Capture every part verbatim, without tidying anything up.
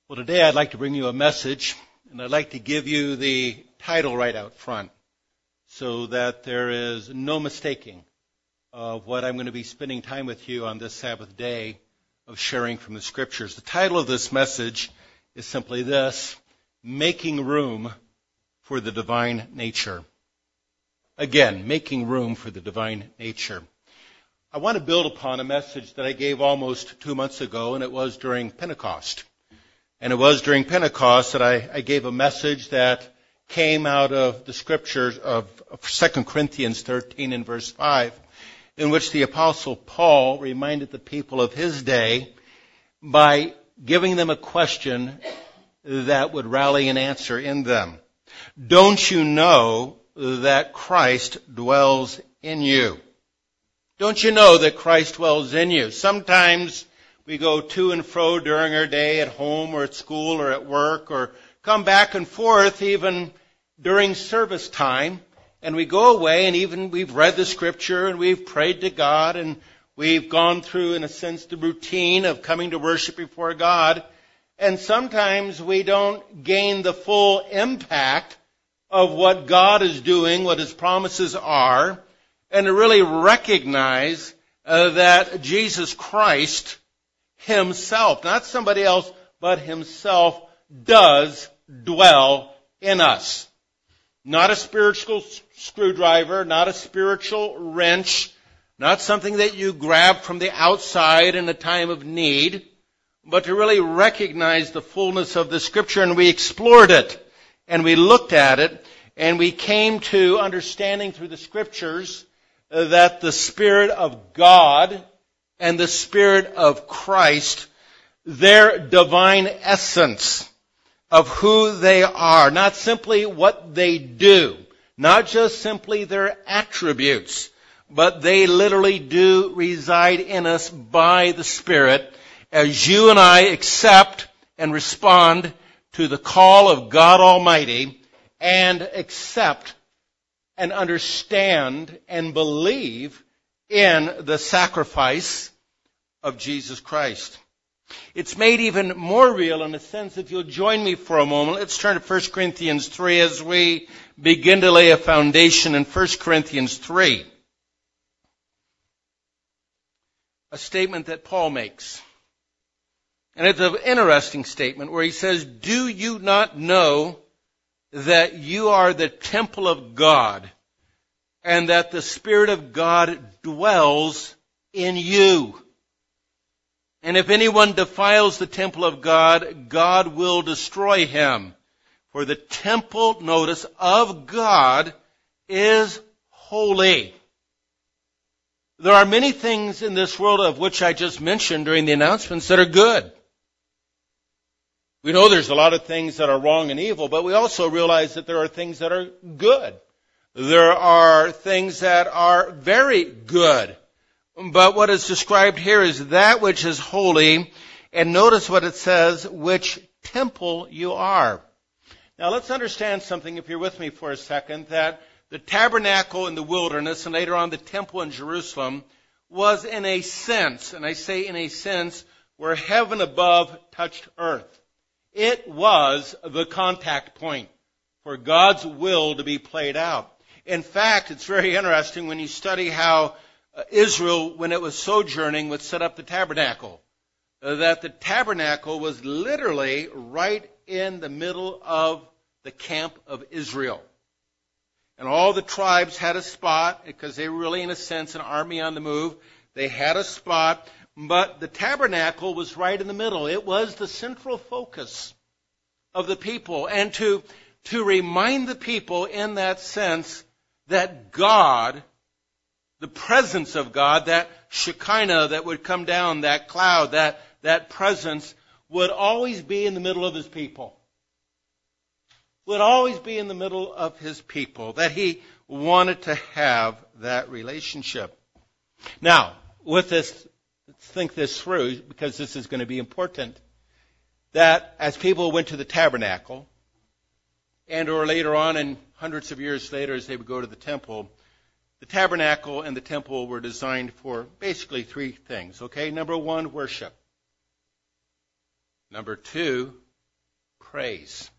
Well, today I'd like to bring you a message, and I'd like to give you the title right out front so that there is no mistaking of what I'm going to be spending time with you on this Sabbath day of sharing from the Scriptures. The title of this message is simply this: Making Room for the Divine Nature. Again, making room for the divine nature. I want to build upon a message that I gave almost two months ago, and it was during Pentecost. And it was during Pentecost that I, I gave a message that came out of the Scriptures of, of Second Corinthians thirteen and verse five, in which the Apostle Paul reminded the people of his day by giving them a question that would rally an answer in them. Don't you know that Christ dwells in you? Don't you know that Christ dwells in you? Sometimes we go to and fro during our day at home or at school or at work, or come back and forth even during service time, and we go away and even we've read the Scripture and we've prayed to God and we've gone through, in a sense, the routine of coming to worship before God, and sometimes we don't gain the full impact of what God is doing, what His promises are, and to really recognize uh, that Jesus Christ Himself, not somebody else, but Himself does dwell in us. Not a spiritual screwdriver, not a spiritual wrench, not something that you grab from the outside in a time of need, but to really recognize the fullness of the Scripture. And we explored it, and we looked at it, and we came to understanding through the Scriptures that the Spirit of God and the Spirit of Christ, their divine essence of who they are, not simply what they do, not just simply their attributes, but they literally do reside in us by the Spirit as you and I accept and respond to the call of God Almighty and accept and understand and believe in the sacrifice of Jesus Christ. It's made even more real in a sense, if you'll join me for a moment. Let's turn to First Corinthians three as we begin to lay a foundation in First Corinthians three. A statement that Paul makes. And it's an interesting statement where he says, "Do you not know that you are the temple of God, and that the Spirit of God dwells in you? And if anyone defiles the temple of God, God will destroy him. For the temple, notice, of God is holy." There are many things in this world of which I just mentioned during the announcements that are good. We know there's a lot of things that are wrong and evil, but we also realize that there are things that are good. There are things that are very good. But what is described here is that which is holy, and notice what it says, which temple you are. Now let's understand something, if you're with me for a second, that the tabernacle in the wilderness and later on the temple in Jerusalem was in a sense, and I say in a sense, where heaven above touched earth. It was the contact point for God's will to be played out. In fact, it's very interesting when you study how Israel, when it was sojourning, would set up the tabernacle. That the tabernacle was literally right in the middle of the camp of Israel. And all the tribes had a spot, because they were really, in a sense, an army on the move. They had a spot, but the tabernacle was right in the middle. It was the central focus of the people. And to, to remind the people in that sense that God, the presence of God, that Shekinah that would come down, that cloud, that, that presence, would always be in the middle of His people. Would always be in the middle of His people. That He wanted to have that relationship. Now, with this, let's think this through, because this is going to be important. That as people went to the tabernacle, and or later on, and hundreds of years later as they would go to the temple, the tabernacle and the temple were designed for basically three things, okay? Number one, worship. Number two, praise.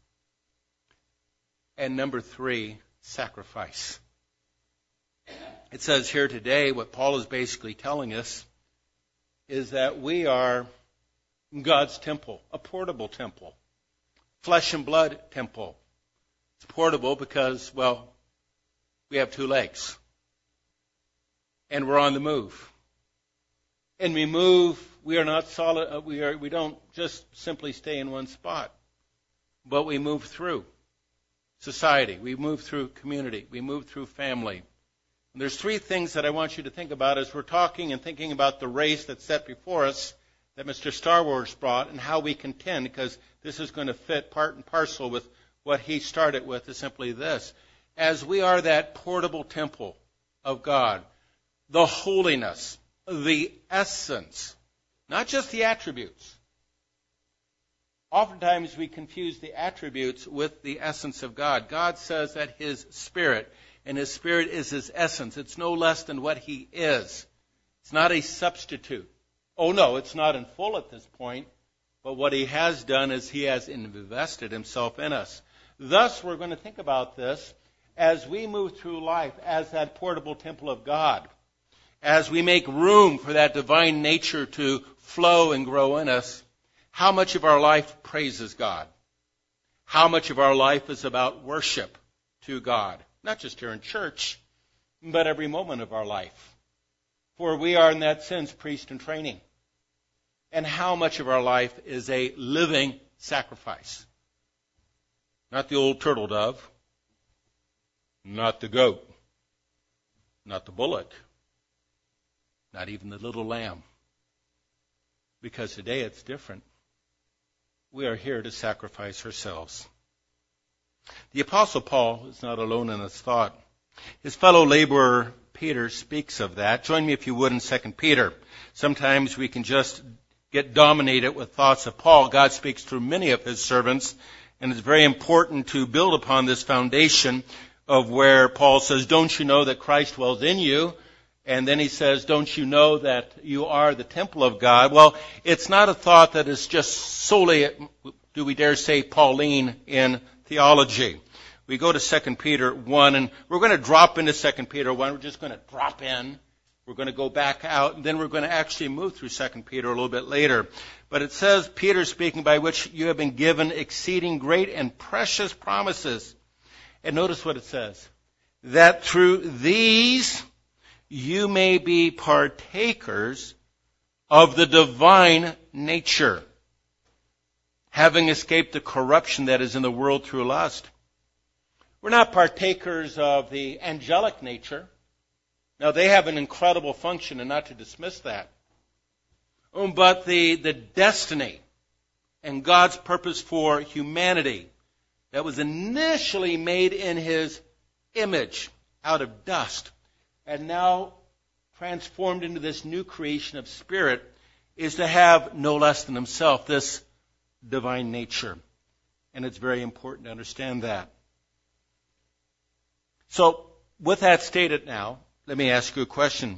And number three, sacrifice. It says here today, what Paul is basically telling us is that we are God's temple, a portable temple, flesh and blood temple. It's portable because, well, we have two legs, and we're on the move. And we move. We are not solid. We are. We don't just simply stay in one spot, but we move through society. We move through community. We move through family. And there's three things that I want you to think about as we're talking and thinking about the race that's set before us that Mister Star Wars brought and how we contend, because this is going to fit part and parcel with what he started with, is simply this. As we are that portable temple of God, the holiness, the essence, not just the attributes. Oftentimes we confuse the attributes with the essence of God. God says that His Spirit, and His Spirit is His essence. It's no less than what He is. It's not a substitute. Oh no, it's not in full at this point, but what He has done is He has invested Himself in us. Thus, we're going to think about this as we move through life as that portable temple of God. As we make room for that divine nature to flow and grow in us, how much of our life praises God? How much of our life is about worship to God? Not just here in church, but every moment of our life. For we are, in that sense, priest in training. And how much of our life is a living sacrifice? Not the old turtle dove, not the goat, not the bullock, not even the little lamb. Because today it's different. We are here to sacrifice ourselves. The Apostle Paul is not alone in his thought. His fellow laborer Peter speaks of that. Join me if you would in Second Peter. Sometimes we can just get dominated with thoughts of Paul. God speaks through many of his servants, and it's very important to build upon this foundation of where Paul says, don't you know that Christ dwells in you? And then he says, don't you know that you are the temple of God? Well, it's not a thought that is just solely, do we dare say, Pauline in theology. We go to Second Peter one, and we're going to drop into Second Peter one. We're just going to drop in. We're going to go back out, and then we're going to actually move through Second Peter a little bit later. But it says, Peter speaking, by which you have been given exceeding great and precious promises. And notice what it says. That through these you may be partakers of the divine nature, having escaped the corruption that is in the world through lust. We're not partakers of the angelic nature. Now, they have an incredible function, and not to dismiss that. But the, the destiny and God's purpose for humanity that was initially made in His image out of dust and now transformed into this new creation of spirit is to have no less than Himself this divine nature. And it's very important to understand that. So, with that stated now, let me ask you a question.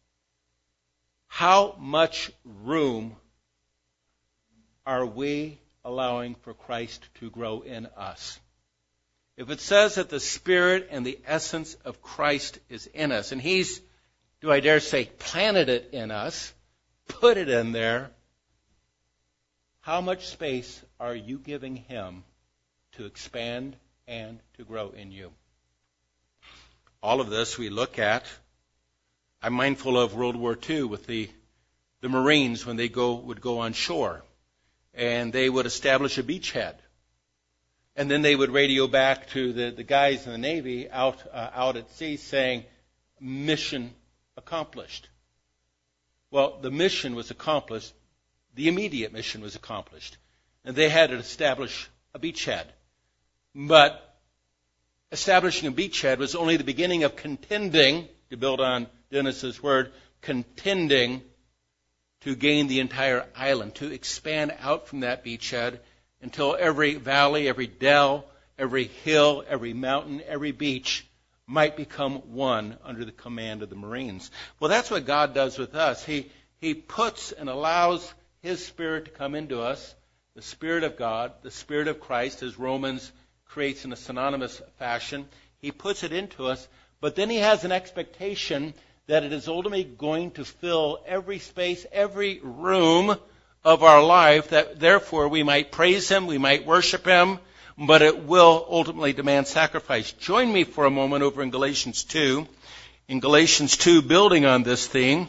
How much room are we allowing for Christ to grow in us? If it says that the Spirit and the essence of Christ is in us, and He's, do I dare say, planted it in us, put it in there, how much space are you giving Him to expand and to grow in you? All of this we look at. I'm mindful of World War Two with the, the Marines when they go would go on shore, and they would establish a beachhead. And then they would radio back to the, the guys in the Navy out uh, out at sea saying, mission accomplished. Well, the mission was accomplished. The immediate mission was accomplished. And they had to establish a beachhead. But establishing a beachhead was only the beginning of contending, to build on Dennis's word, contending to gain the entire island, to expand out from that beachhead until every valley, every dell, every hill, every mountain, every beach might become one under the command of the Marines. Well, that's what God does with us. He, he puts and allows His Spirit to come into us the Spirit of God, the Spirit of Christ, as Romans creates in a synonymous fashion. He puts it into us, but then he has an expectation that it is ultimately going to fill every space, every room of our life, that therefore we might praise him, we might worship him, but it will ultimately demand sacrifice. Join me for a moment over in Galatians two. In Galatians two, building on this theme,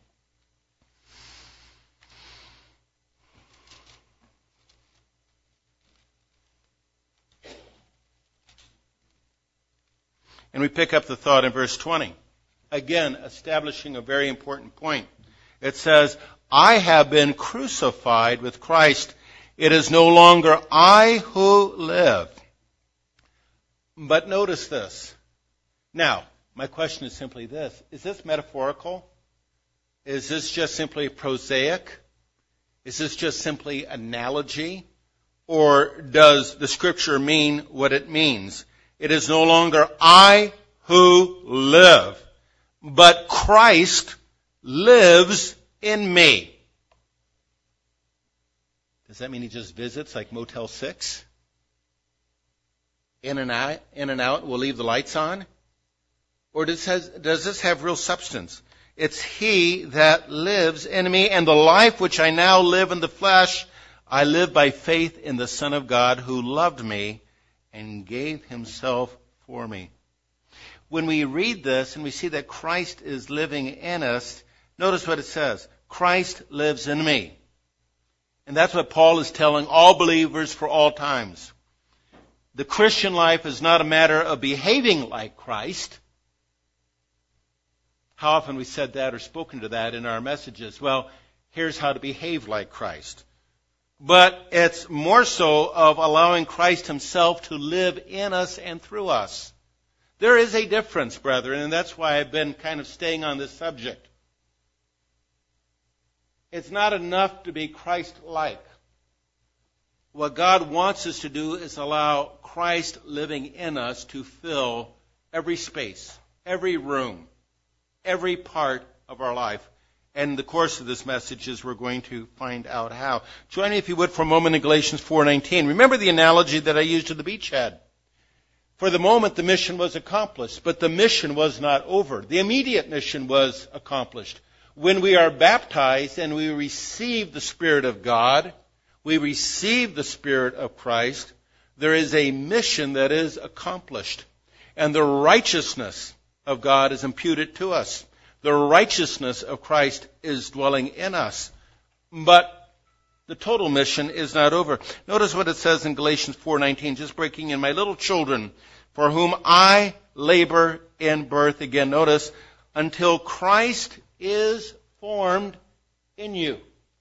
and we pick up the thought in verse twenty. Again, establishing a very important point. It says, I have been crucified with Christ. It is no longer I who live. But notice this. Now, my question is simply this. Is this metaphorical? Is this just simply prosaic? Is this just simply analogy? Or does the Scripture mean what it means? It is no longer I who live, but Christ lives in me. Does that mean he just visits like Motel six? In and out, in and out, we'll leave the lights on? Or does, has, does this have real substance? It's he that lives in me, and the life which I now live in the flesh, I live by faith in the Son of God who loved me and gave himself for me. When we read this and we see that Christ is living in us, notice what it says. Christ lives in me. And that's what Paul is telling all believers for all times. The Christian life is not a matter of behaving like Christ. How often we said that or spoken to that in our messages. Well, here's how to behave like Christ. But it's more so of allowing Christ himself to live in us and through us. There is a difference, brethren, and that's why I've been kind of staying on this subject. It's not enough to be Christ-like. What God wants us to do is allow Christ living in us to fill every space, every room, every part of our life. And in the course of this message is we're going to find out how. Join me, if you would, for a moment in Galatians four nineteen. Remember the analogy that I used at the beachhead. For the moment, the mission was accomplished, but the mission was not over. The immediate mission was accomplished. When we are baptized and we receive the Spirit of God, we receive the Spirit of Christ, there is a mission that is accomplished. And the righteousness of God is imputed to us. The righteousness of Christ is dwelling in us. But the total mission is not over. Notice what it says in Galatians four nineteen, just breaking in, my little children, for whom I labor in birth. Again, notice, until Christ is formed in you.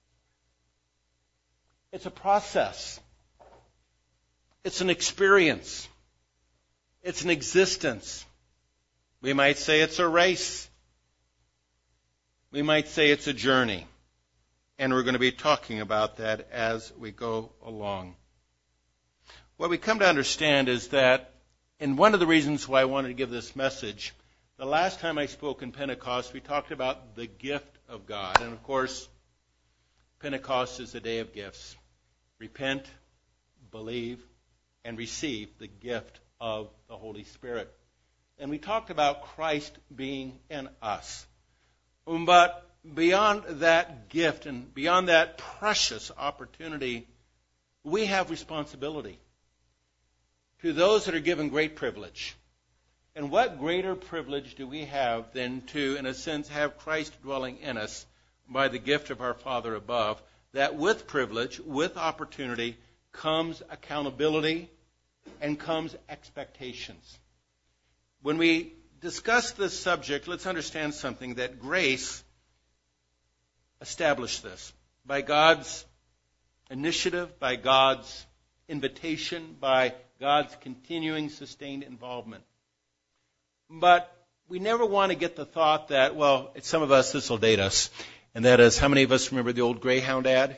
It's a process. It's an experience. It's an existence. We might say it's a race. We might say it's a journey. And we're going to be talking about that as we go along. What we come to understand is that, and one of the reasons why I wanted to give this message, the last time I spoke in Pentecost, we talked about the gift of God. And of course, Pentecost is a day of gifts. Repent, believe, and receive the gift of the Holy Spirit. And we talked about Christ being in us. But beyond that gift and beyond that precious opportunity, we have responsibility to those that are given great privilege. And what greater privilege do we have than to, in a sense, have Christ dwelling in us by the gift of our Father above, that with privilege, with opportunity, comes accountability and comes expectations. When we discuss this subject, let's understand something, that grace established this. By God's initiative, by God's invitation, by God's continuing sustained involvement. But we never want to get the thought that, well, it's some of us, this will date us. And that is, how many of us remember the old Greyhound ad?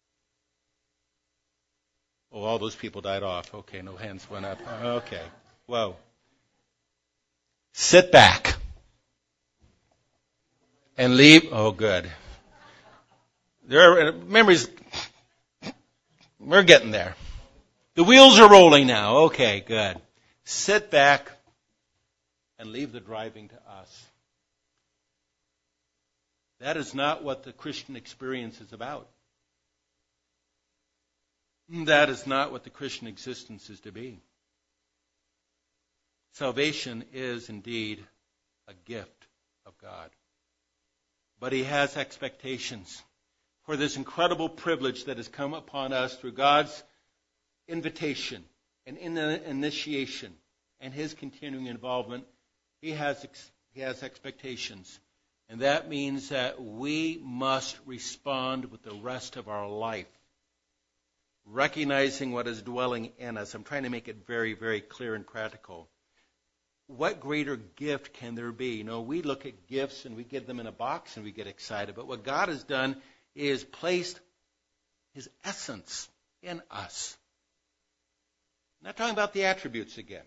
Oh, all those people died off. Okay, no hands went up. Okay. Whoa. Sit back. And leave. Oh, good. There are memories. We're getting there. The wheels are rolling now. Okay, good. Sit back and leave the driving to us. That is not what the Christian experience is about. That is not what the Christian existence is to be. Salvation is indeed a gift of God. But He has expectations for this incredible privilege that has come upon us through God's invitation and in the initiation and His continuing involvement. He has He has expectations. And that means that we must respond with the rest of our life, recognizing what is dwelling in us. I'm trying to make it very, very clear and practical. What greater gift can there be? You know, we look at gifts and we get them in a box and we get excited. But what God has done is placed His essence in us. I'm not talking about the attributes again,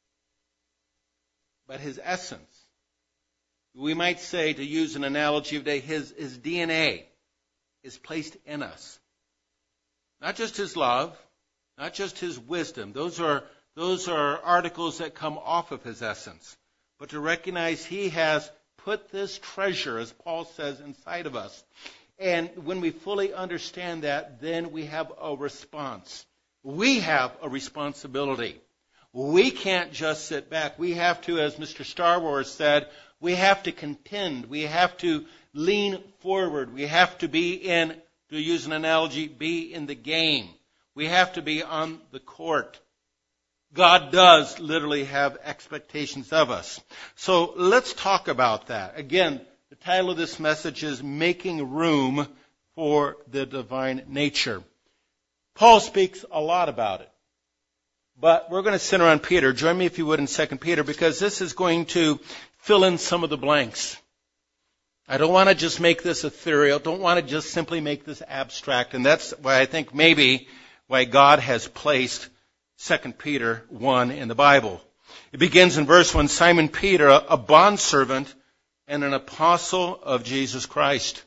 but His essence. We might say, to use an analogy of today, His, His D N A is placed in us. Not just His love, not just His wisdom. Those are those are articles that come off of His essence. But to recognize He has put this treasure, as Paul says, inside of us. And when we fully understand that, then we have a response. We have a responsibility. We can't just sit back. We have to, as Mister Star Wars said, we have to contend. We have to lean forward. We have to be in, to use an analogy, be in the game. We have to be on the court. God does literally have expectations of us. So let's talk about that. Again, the title of this message is Making Room for the Divine Nature. Paul speaks a lot about it. But we're going to center on Peter. Join me if you would in Second Peter, because this is going to fill in some of the blanks. I don't want to just make this ethereal. Don't want to just simply make this abstract. And that's why I think maybe why God has placed Second Peter one in the Bible. It begins in verse one, Simon Peter, a bondservant and an apostle of Jesus Christ.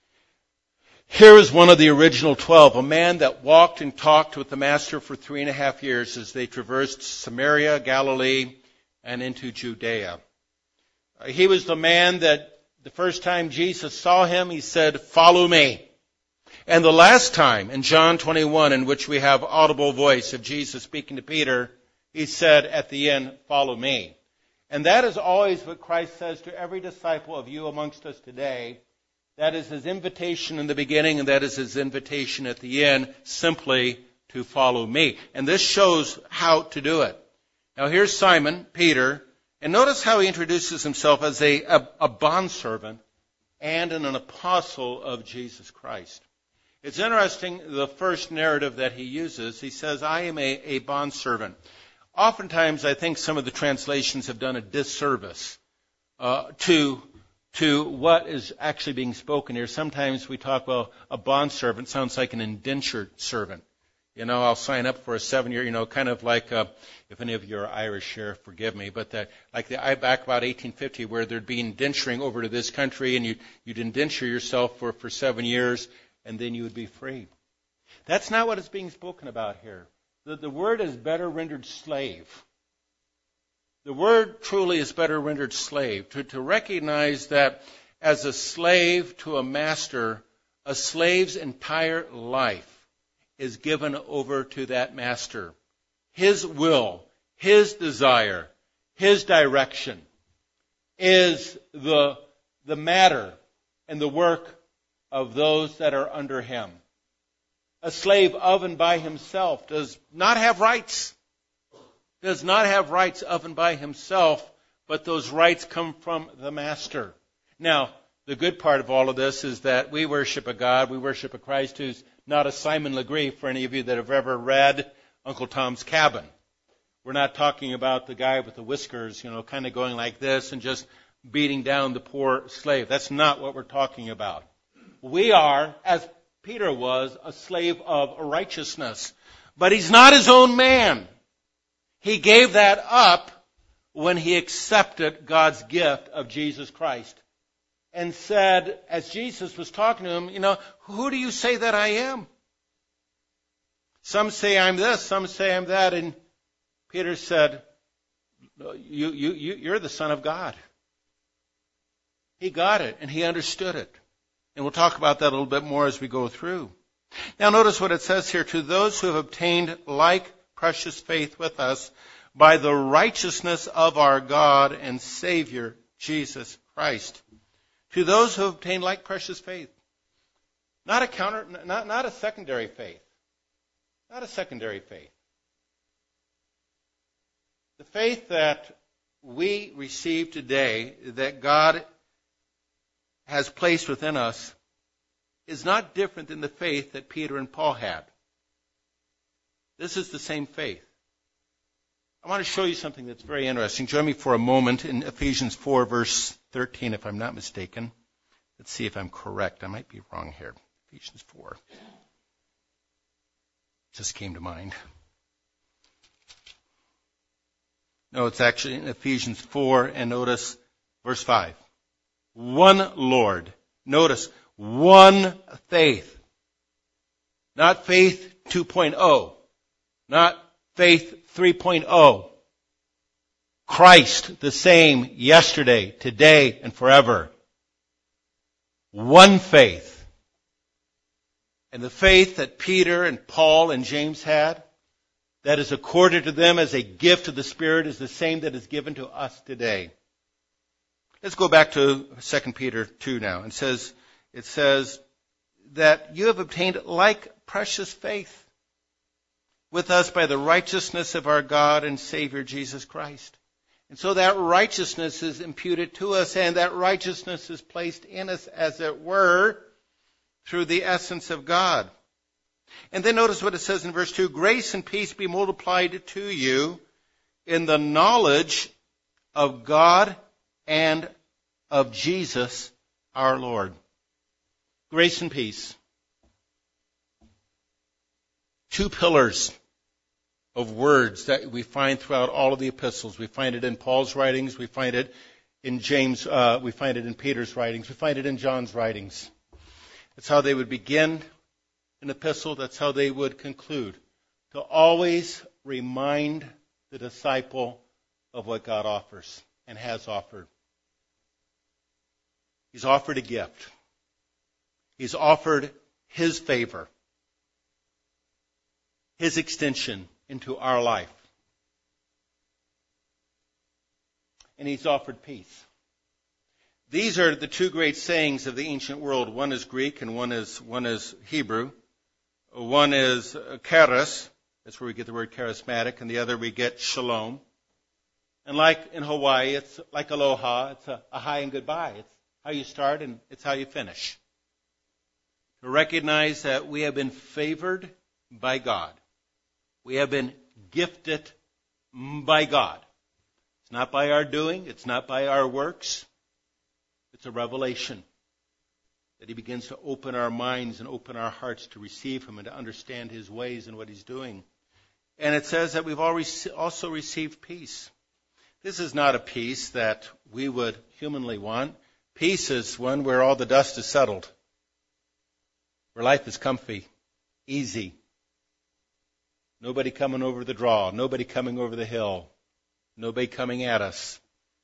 Here is one of the original twelve, a man that walked and talked with the Master for three and a half years as they traversed Samaria, Galilee, and into Judea. He was the man that the first time Jesus saw him, He said, "Follow me." And the last time, in John twenty-one, in which we have audible voice of Jesus speaking to Peter, He said at the end, "Follow me." And that is always what Christ says to every disciple of you amongst us today. That is His invitation in the beginning, and that is His invitation at the end, simply to follow me. And this shows how to do it. Now here's Simon, Peter, and notice how he introduces himself as a, a, a bondservant and an apostle of Jesus Christ. It's interesting, the first narrative that he uses, he says, I am a, a bondservant. Oftentimes, I think some of the translations have done a disservice uh, to to what is actually being spoken here. Sometimes we talk, well, a bondservant sounds like an indentured servant. You know, I'll sign up for a seven-year, you know, kind of like, uh, if any of you are Irish here, forgive me, but that, like the back about eighteen fifty, where there'd be indenturing over to this country, and you'd, you'd indenture yourself for, for seven years, and then you would be free. That's not what is being spoken about here. The, the word is better rendered slave. The word truly is better rendered slave. To, to recognize that as a slave to a master, a slave's entire life is given over to that master. His will, his desire, his direction is the, the matter and the work of those that are under him. A slave of and by himself does not have rights. Does not have rights of and by himself, but those rights come from the master. Now, the good part of all of this is that we worship a God, we worship a Christ who's not a Simon Legree, for any of you that have ever read Uncle Tom's Cabin. We're not talking about the guy with the whiskers, you know, kind of going like this and just beating down the poor slave. That's not what we're talking about. We are, as Peter was, a slave of righteousness. But he's not his own man. He gave that up when he accepted God's gift of Jesus Christ and said, as Jesus was talking to him, you know, who do you say that I am? Some say I'm this, some say I'm that. And Peter said, you, you, you, you're the Son of God. He got it, and he understood it. And we'll talk about that a little bit more as we go through. Now notice what it says here. To those who have obtained like precious faith with us by the righteousness of our God and Savior, Jesus Christ. To those who have obtained like precious faith. Not a counter, not, not a secondary faith. Not a secondary faith. The faith that we receive today, that God has placed within us, is not different than the faith that Peter and Paul had. This is the same faith. I want to show you something that's very interesting. Join me for a moment in Ephesians four, verse thirteen, if I'm not mistaken. Let's see if I'm correct. I might be wrong here. Ephesians four. Just came to mind. No, it's actually in Ephesians four, and notice verse five. One Lord. Notice, one faith. Not faith two point oh. Not faith three point oh. Christ the same yesterday, today, and forever. One faith. And the faith that Peter and Paul and James had, that is accorded to them as a gift of the Spirit, is the same that is given to us today. Let's go back to Second Peter two now. It says, it says that you have obtained like precious faith with us by the righteousness of our God and Savior Jesus Christ. And so that righteousness is imputed to us, and that righteousness is placed in us, as it were, through the essence of God. And then notice what it says in verse two. Grace and peace be multiplied to you in the knowledge of God and of Jesus our Lord. Grace and peace. Two pillars of words that we find throughout all of the epistles. We find it in Paul's writings. We find it in James. Uh, we find it in Peter's writings. We find it in John's writings. That's how they would begin an epistle. That's how they would conclude. To always remind the disciple of what God offers and has offered. He's offered a gift. He's offered His favor, His extension into our life. And He's offered peace. These are the two great sayings of the ancient world. One is Greek and one is one is Hebrew. One is charis, that's where we get the word charismatic, and the other we get shalom. And like in Hawaii, it's like aloha, it's a, a hi and goodbye. It's how you start and it's how you finish. To recognize that we have been favored by God. We have been gifted by God. It's not by our doing, it's not by our works. It's a revelation that He begins to open our minds and open our hearts to receive Him and to understand His ways and what He's doing. And it says that we've also received peace. This is not a peace that we would humanly want. Peace is one where all the dust is settled, where life is comfy, easy. Nobody coming over the draw, nobody coming over the hill, nobody coming at us.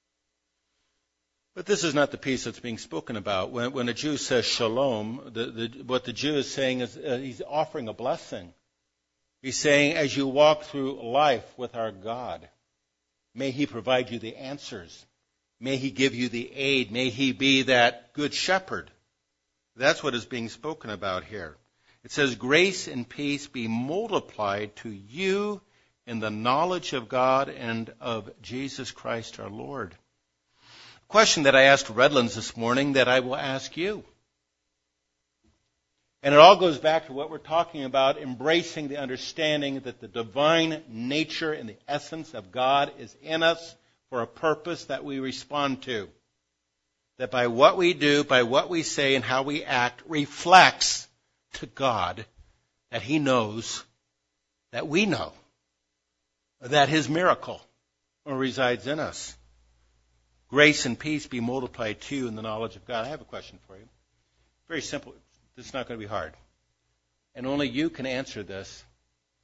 But this is not the peace that's being spoken about. When, when a Jew says shalom, the, the, what the Jew is saying is uh, he's offering a blessing. He's saying, as you walk through life with our God, may He provide you the answers. May He give you the aid. May He be that good shepherd. That's what is being spoken about here. It says, grace and peace be multiplied to you in the knowledge of God and of Jesus Christ our Lord. Question that I asked Redlands this morning that I will ask you. And it all goes back to what we're talking about, embracing the understanding that the divine nature and the essence of God is in us for a purpose that we respond to. That by what we do, by what we say, and how we act reflects to God that He knows, that we know, that His miracle resides in us. Grace and peace be multiplied to you in the knowledge of God. I have a question for you. Very simple. This is not going to be hard. And only you can answer this.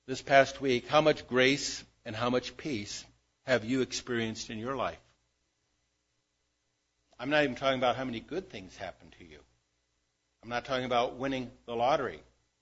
this past week, how much grace and how much peace have you experienced in your life? I'm not even talking about how many good things happened to you. I'm not talking about winning the lottery.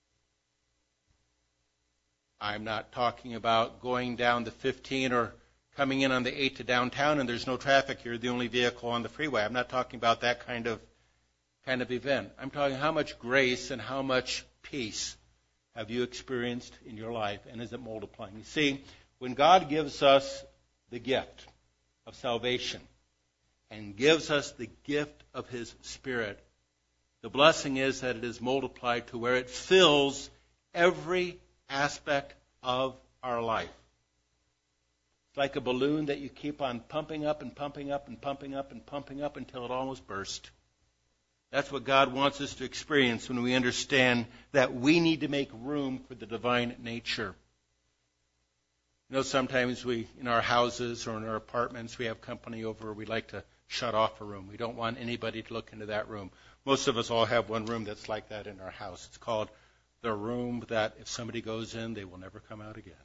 I'm not talking about going down the fifteen or coming in on the eight to downtown and there's no traffic. You're the only vehicle on the freeway. I'm not talking about that kind of kind of event. I'm talking how much grace and how much peace have you experienced in your life, and is it multiplying? You see, when God gives us the gift of salvation and gives us the gift of His Spirit, the blessing is that it is multiplied to where it fills every aspect of our life. It's like a balloon that you keep on pumping up and pumping up and pumping up and pumping up until it almost bursts. That's what God wants us to experience when we understand that we need to make room for the divine nature. You know, sometimes we, in our houses or in our apartments, we have company over. We like to shut off a room. We don't want anybody to look into that room. Most of us all have one room that's like that in our house. It's called the room that if somebody goes in, they will never come out again.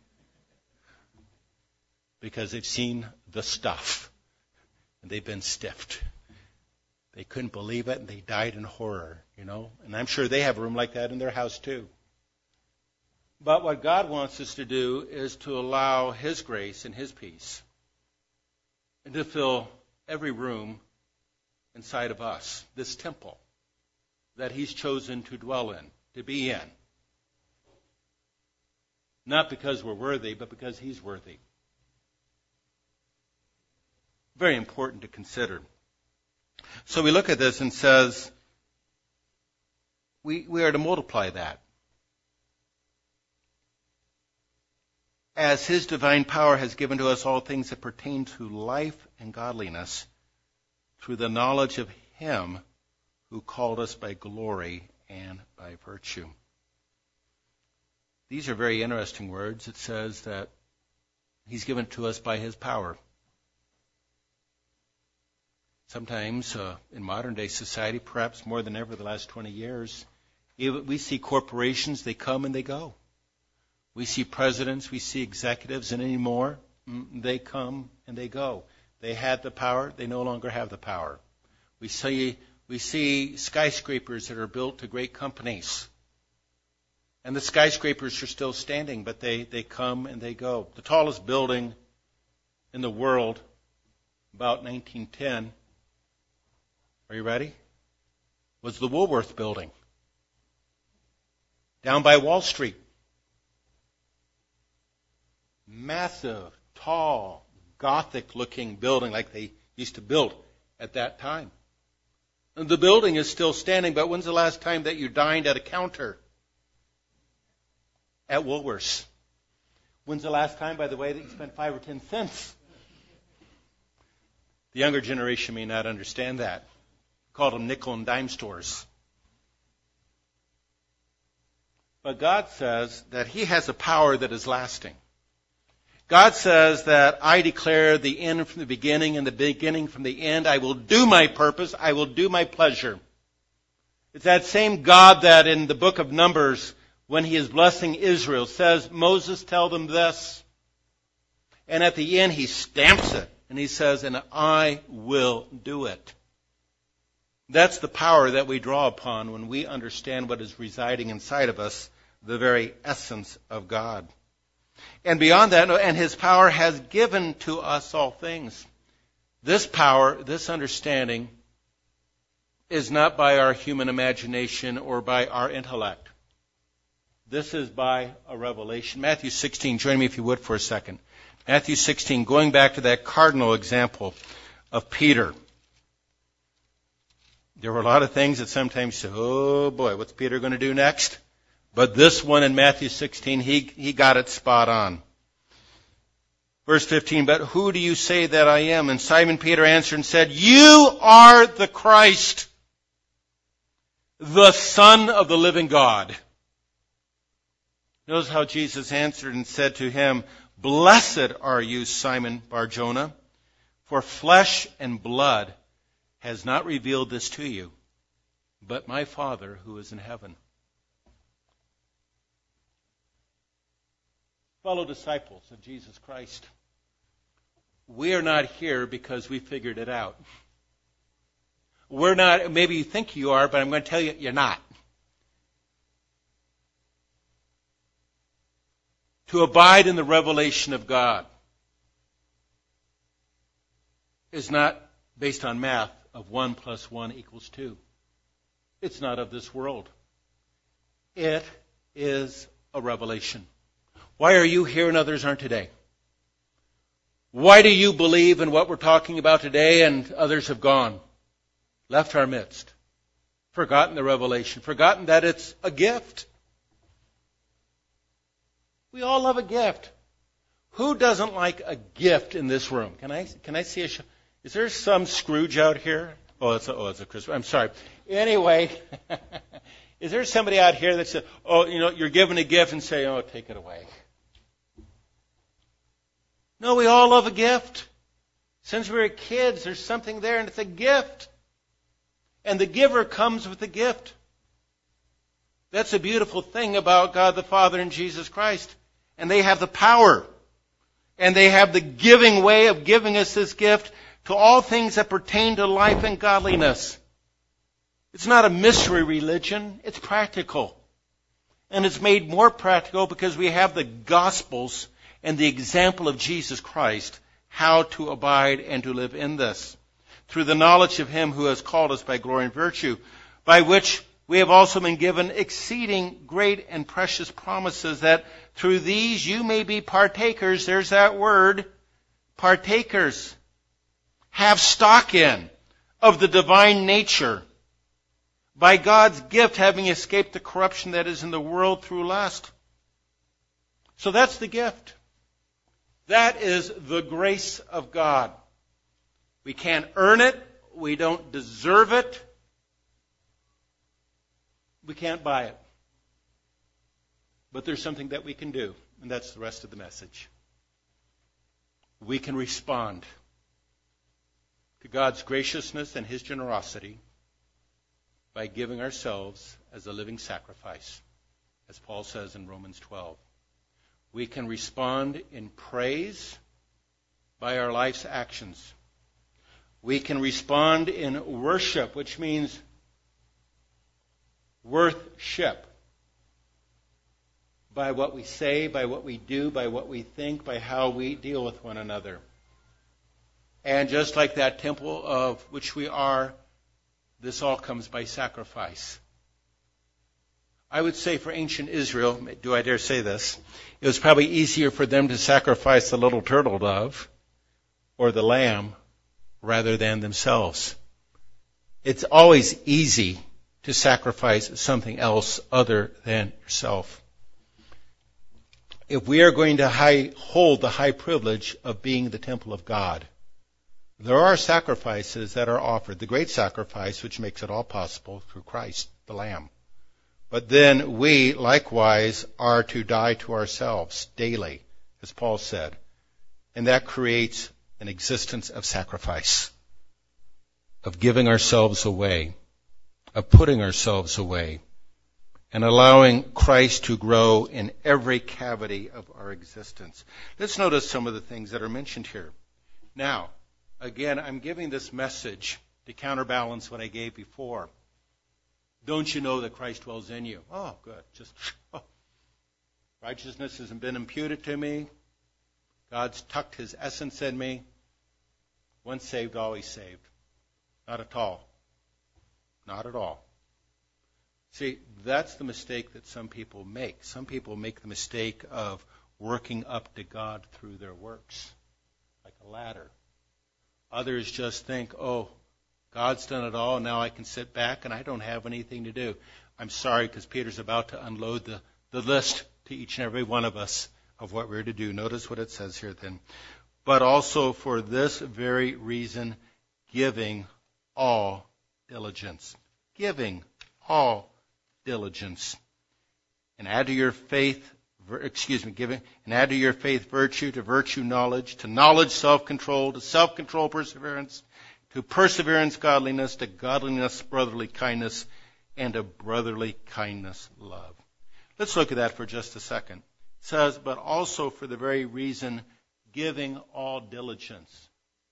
Because they've seen the stuff and they've been stiffed. They couldn't believe it, and they died in horror, you know. And I'm sure they have a room like that in their house, too. But what God wants us to do is to allow His grace and His peace and to fill every room inside of us, this temple that He's chosen to dwell in, to be in. Not because we're worthy, but because He's worthy. Very important to consider. So we look at this and says, we, we are to multiply that. As His divine power has given to us all things that pertain to life and godliness, through the knowledge of Him who called us by glory and by virtue. These are very interesting words. It says that He's given to us by His power. Sometimes, uh, in modern-day society, perhaps more than ever the last twenty years, we see corporations, they come and they go. We see presidents, we see executives, and anymore, they come and they go. They had the power, they no longer have the power. We see, we see skyscrapers that are built to great companies. And the skyscrapers are still standing, but they, they come and they go. The tallest building in the world, about nineteen ten, are you ready? Was the Woolworth Building down by Wall Street. Massive, tall, Gothic-looking building like they used to build at that time. And the building is still standing, but when's the last time that you dined at a counter at Woolworths? When's the last time, by the way, that you spent five or ten cents? The younger generation may not understand that. Called them nickel and dime stores. But God says that He has a power that is lasting. God says that I declare the end from the beginning and the beginning from the end. I will do my purpose. I will do my pleasure. It's that same God that in the book of Numbers, when He is blessing Israel, says, Moses, tell them this. And at the end, He stamps it. And He says, and I will do it. That's the power that we draw upon when we understand what is residing inside of us, the very essence of God. And beyond that, and His power has given to us all things. This power, this understanding, is not by our human imagination or by our intellect. This is by a revelation. Matthew sixteen, join me if you would for a second. Matthew sixteen, going back to that cardinal example of Peter. There were a lot of things that sometimes say, oh boy, what's Peter going to do next? But this one in Matthew sixteen, he, he got it spot on. Verse fifteen, but who do you say that I am? And Simon Peter answered and said, you are the Christ, the Son of the living God. Notice how Jesus answered and said to him, blessed are you, Simon Bar-Jonah, for flesh and blood has not revealed this to you, but my Father who is in heaven. fellow disciples of Jesus Christ, we are not here because we figured it out. We're not, maybe you think you are, but I'm going to tell you, you're not. To abide in the revelation of God is not based on math of one plus one equals two. It's not of this world. It is a revelation. Why are you here and others aren't today? Why do you believe in what we're talking about today and others have gone, left our midst, forgotten the revelation, forgotten that it's a gift? We all love a gift. Who doesn't like a gift in this room? Can I can I see a show? Is there some Scrooge out here? Oh, it's a, oh, it's a Christmas. I'm sorry. Anyway, is there somebody out here that says, oh, you know, you're given a gift and say, oh, take it away? No, we all love a gift. Since we were kids, there's something there, and it's a gift. And the giver comes with the gift. That's a beautiful thing about God the Father and Jesus Christ. And they have the power. And they have the giving way of giving us this gift to all things that pertain to life and godliness. It's not a mystery religion. It's practical. And it's made more practical because we have the Gospels and the example of Jesus Christ, how to abide and to live in this. Through the knowledge of Him who has called us by glory and virtue, by which we have also been given exceeding great and precious promises, that through these you may be partakers. There's that word, partakers. Have stock in of the divine nature, by God's gift having escaped the corruption that is in the world through lust. So that's the gift. That is the grace of God. We can't earn it. We don't deserve it. We can't buy it. But there's something that we can do, and that's the rest of the message. We can respond to God's graciousness and His generosity by giving ourselves as a living sacrifice, as Paul says in Romans twelve. We can respond in praise by our life's actions. We can respond in worship, which means worth-ship, by what we say, by what we do, by what we think, by how we deal with one another. And just like that temple of which we are, this all comes by sacrifice. I would say for ancient Israel, do I dare say this, it was probably easier for them to sacrifice the little turtle dove or the lamb rather than themselves. It's always easy to sacrifice something else other than yourself. If we are going to high, hold the high privilege of being the temple of God, there are sacrifices that are offered. The great sacrifice, which makes it all possible through Christ, the Lamb. But then we, likewise, are to die to ourselves daily, as Paul said. And that creates an existence of sacrifice, of giving ourselves away, of putting ourselves away, and allowing Christ to grow in every cavity of our existence. Let's notice some of the things that are mentioned here. Now, again, I'm giving this message to counterbalance what I gave before. Don't you know that Christ dwells in you? Oh, good. Just oh. Righteousness hasn't been imputed to me. God's tucked His essence in me. Once saved, always saved. Not at all. Not at all. See, that's the mistake that some people make. Some people make the mistake of working up to God through their works, like a ladder. Others just think, oh, God's done it all, now I can sit back and I don't have anything to do. I'm sorry, because Peter's about to unload the, the list to each and every one of us of what we're to do. Notice what it says here then. But also for this very reason, giving all diligence. Giving all diligence. And add to your faith, excuse me, giving, and add to your faith virtue, to virtue knowledge, to knowledge self-control, to self-control perseverance, to perseverance godliness, to godliness brotherly kindness, and to brotherly kindness love. Let's look at that for just a second. It says, but also for the very reason, giving all diligence.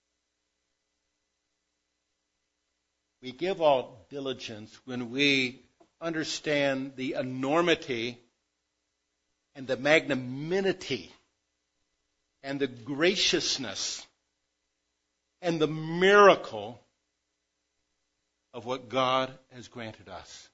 We give all diligence when we understand the enormity and the magnanimity and the graciousness and the miracle of what God has granted us.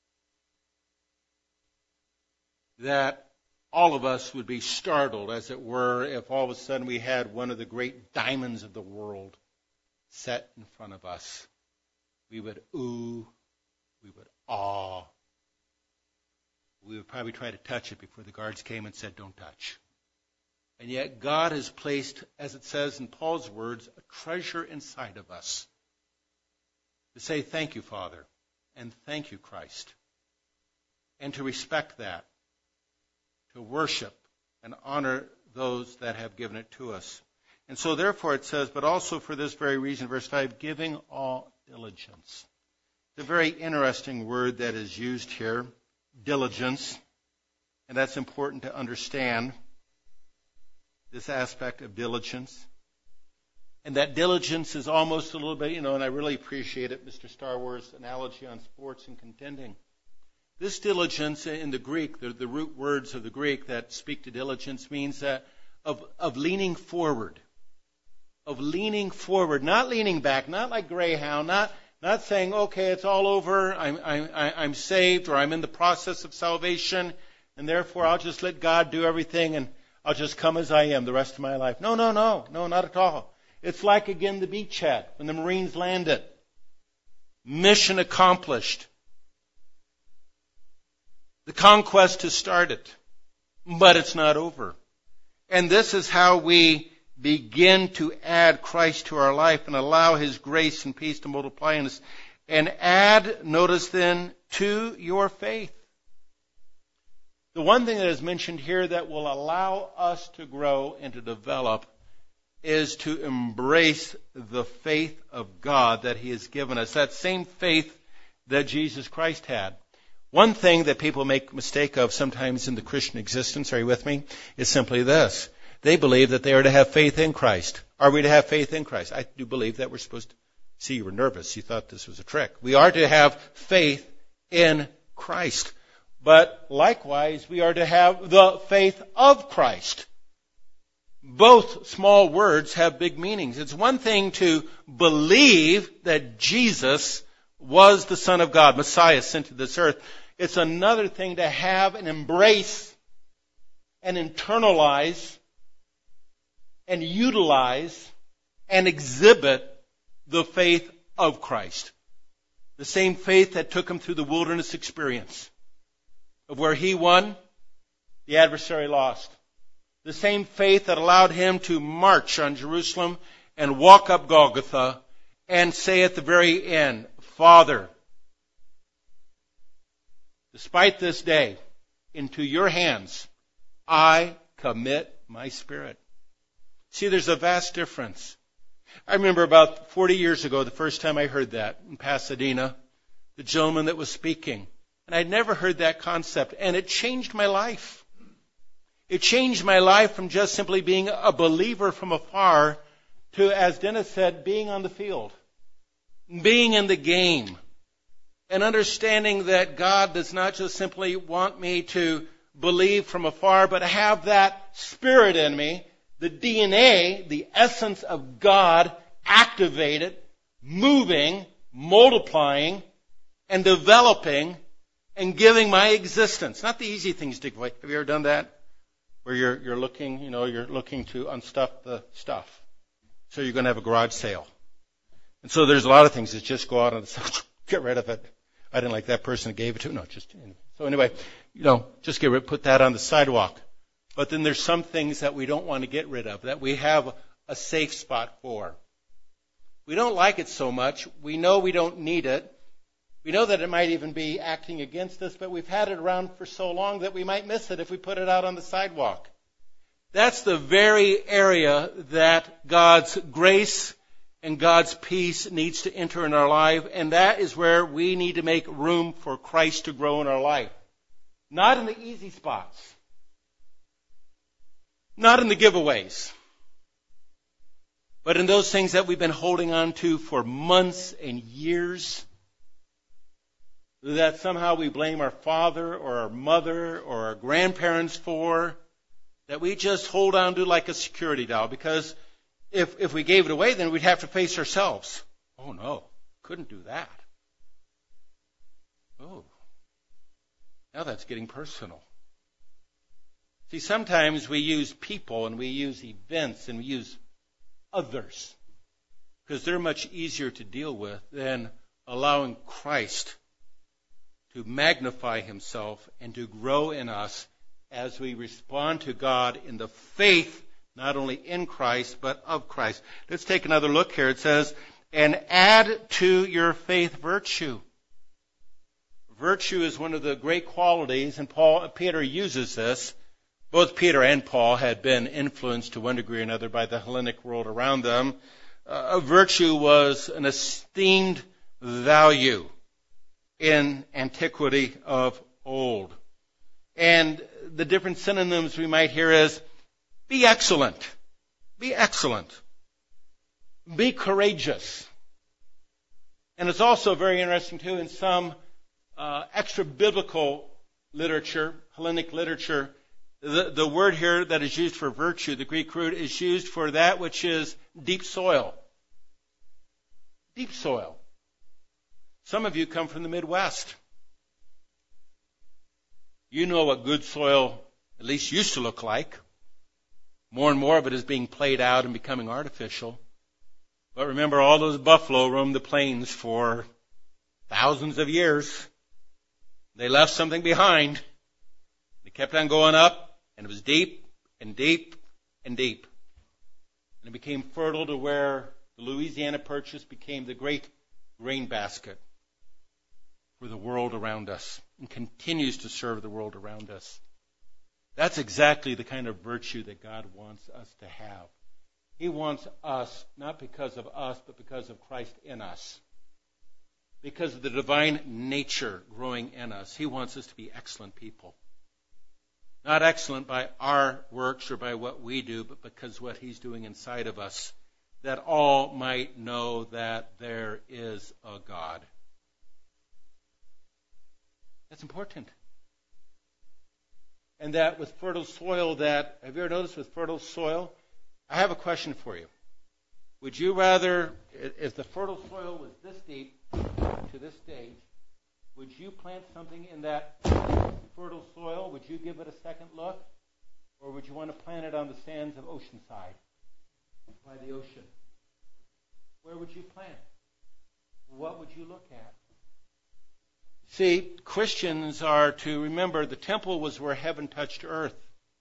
That all of us would be startled, as it were, if all of a sudden we had one of the great diamonds of the world set in front of us. We would ooh, we would awe. We would probably try to touch it before the guards came and said, don't touch. And yet God has placed, as it says in Paul's words, a treasure inside of us. To say thank you, Father, and thank you, Christ. And to respect that. To worship and honor those that have given it to us. And so therefore it says, but also for this very reason, verse five, giving all diligence. It's a very interesting word that is used here, diligence. And that's important to understand, this aspect of diligence. And that diligence is almost a little bit, you know, and I really appreciate it, Mister Star Wars analogy on sports and contending. This diligence in the Greek, the, the root words of the Greek that speak to diligence means that of, of leaning forward. Of leaning forward, not leaning back, not like Greyhound, not, not saying, okay, it's all over, I'm, I'm, I'm saved, or I'm in the process of salvation, and therefore I'll just let God do everything, and I'll just come as I am the rest of my life. No, no, no, no, not at all. It's like, again, the beachhead when the Marines landed. Mission accomplished. The conquest has started, but it's not over. And this is how we begin to add Christ to our life and allow His grace and peace to multiply in us. And add, notice then, to your faith. The one thing that is mentioned here that will allow us to grow and to develop is to embrace the faith of God that He has given us. That same faith that Jesus Christ had. One thing that people make a mistake of sometimes in the Christian existence, are you with me, is simply this. They believe that they are to have faith in Christ. Are we to have faith in Christ? I do believe that we're supposed to. See, you were nervous. You thought this was a trick. We are to have faith in Christ. But likewise, we are to have the faith of Christ. Both small words have big meanings. It's one thing to believe that Jesus was the Son of God, Messiah sent to this earth. It's another thing to have and embrace and internalize and utilize and exhibit the faith of Christ. The same faith that took Him through the wilderness experience, of where He won, the adversary lost. The same faith that allowed Him to march on Jerusalem and walk up Golgotha and say at the very end, Father, despite this day, into your hands I commit my spirit. See, there's a vast difference. I remember about forty years ago, the first time I heard that in Pasadena, the gentleman that was speaking. And I'd never heard that concept, and it changed my life. It changed my life from just simply being a believer from afar to, as Dennis said, being on the field, being in the game, and understanding that God does not just simply want me to believe from afar, but have that spirit in me, the D N A, the essence of God activated, moving, multiplying, and developing, and giving my existence. Not the easy things to give away. Have you ever done that? Where you're, you're looking, you know, you're looking to unstuff the stuff. So you're going to have a garage sale. And so there's a lot of things that just go out and get rid of it. I didn't like that person that gave it to. No, just, anyway. So anyway, you know, just get rid, put that on the sidewalk. But then there's some things that we don't want to get rid of, that we have a safe spot for. We don't like it so much. We know we don't need it. We know that it might even be acting against us, but we've had it around for so long that we might miss it if we put it out on the sidewalk. That's the very area that God's grace and God's peace needs to enter in our life, and that is where we need to make room for Christ to grow in our life. Not in the easy spots. Not in the giveaways, but in those things that we've been holding on to for months and years, that somehow we blame our father or our mother or our grandparents for, that we just hold on to like a security doll, because if if we gave it away, then we'd have to face ourselves. Oh no, couldn't do that. Oh, now that's getting personal. See, sometimes we use people and we use events and we use others because they're much easier to deal with than allowing Christ to magnify himself and to grow in us as we respond to God in the faith, not only in Christ, but of Christ. Let's take another look here. It says, and add to your faith virtue. Virtue is one of the great qualities, and Paul, Peter uses this. Both Peter and Paul had been influenced to one degree or another by the Hellenic world around them. Uh, virtue was an esteemed value in antiquity of old. And the different synonyms we might hear is, be excellent. Be excellent. Be courageous. And it's also very interesting, too, in some uh, extra-biblical literature, Hellenic literature, the, the word here that is used for virtue, the Greek root, is used for that which is deep soil. Deep soil. Some of you come from the Midwest. You know what good soil at least used to look like. More and more of it is being played out and becoming artificial. But remember, all those buffalo roamed the plains for thousands of years. They left something behind. They kept on going up, and it was deep and deep and deep. And it became fertile to where the Louisiana Purchase became the great grain basket for the world around us and continues to serve the world around us. That's exactly the kind of virtue that God wants us to have. He wants us, not because of us, but because of Christ in us. Because of the divine nature growing in us. He wants us to be excellent people. Not excellent by our works or by what we do, but because what He's doing inside of us, that all might know that there is a God. That's important. And that with fertile soil, that, have you ever noticed with fertile soil? I have a question for you. Would you rather, if the fertile soil was this deep to this stage, would you plant something in that fertile soil? Would you give it a second look? Or would you want to plant it on the sands of Oceanside, by the ocean? Where would you plant? What would you look at? See, Christians are to remember the temple was where heaven touched earth.